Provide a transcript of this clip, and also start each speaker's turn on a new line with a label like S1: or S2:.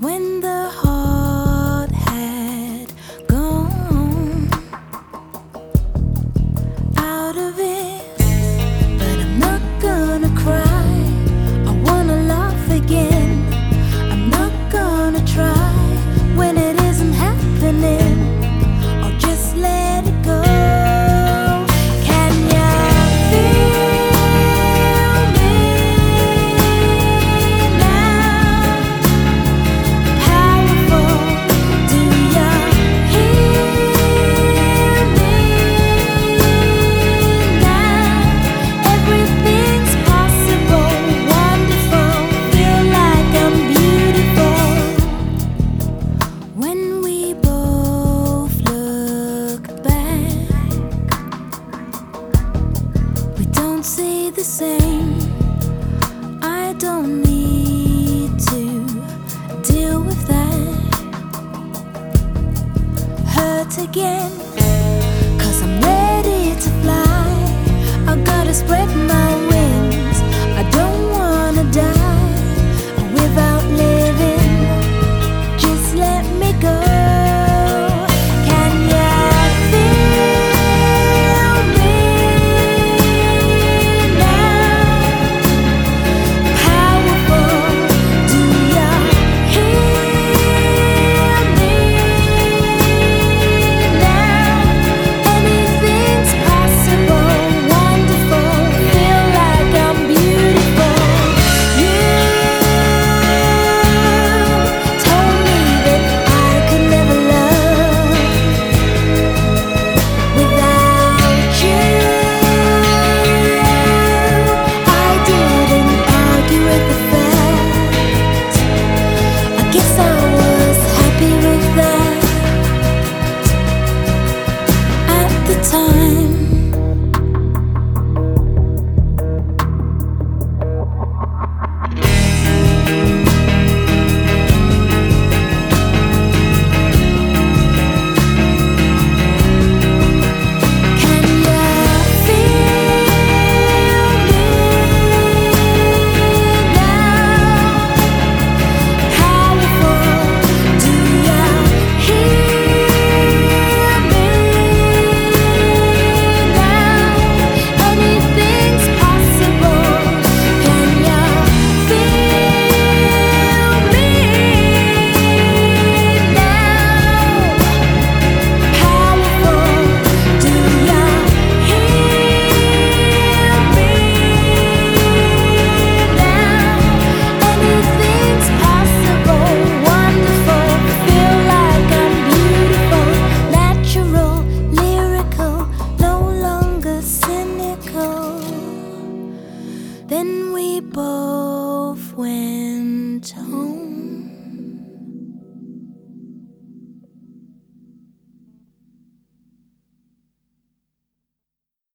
S1: When the heart had gone out of it, but I'm not gonna cry. I wanna laugh again. I'm not gonna try when it isn't happening. I'll just let it go. Can you feel me now? Powerful, do you hear me now? Everything's possible, wonderful, feel like I'm beautiful. When we both look back, we don't see the same. I don't need to deal with that hurt again, 'cause I'm ready to fly. I gotta spread my wings. I don't wanna die without living. Just let me go. Can you feel me now? Powerful, do you hear me now? Anything's possible, wonderful, feel like I'm beautiful. You told me that I could never love without you. I didn't argue with the fact. I guess I was happy with that at the time. Can you feel me now? Powerful, do you hear me now? Anything's possible. Can you feel me now? Powerful, do you hear me now? Anything's possible, wonderful, feel like I'm beautiful, natural, lyrical, no longer cynical. Then we both went home.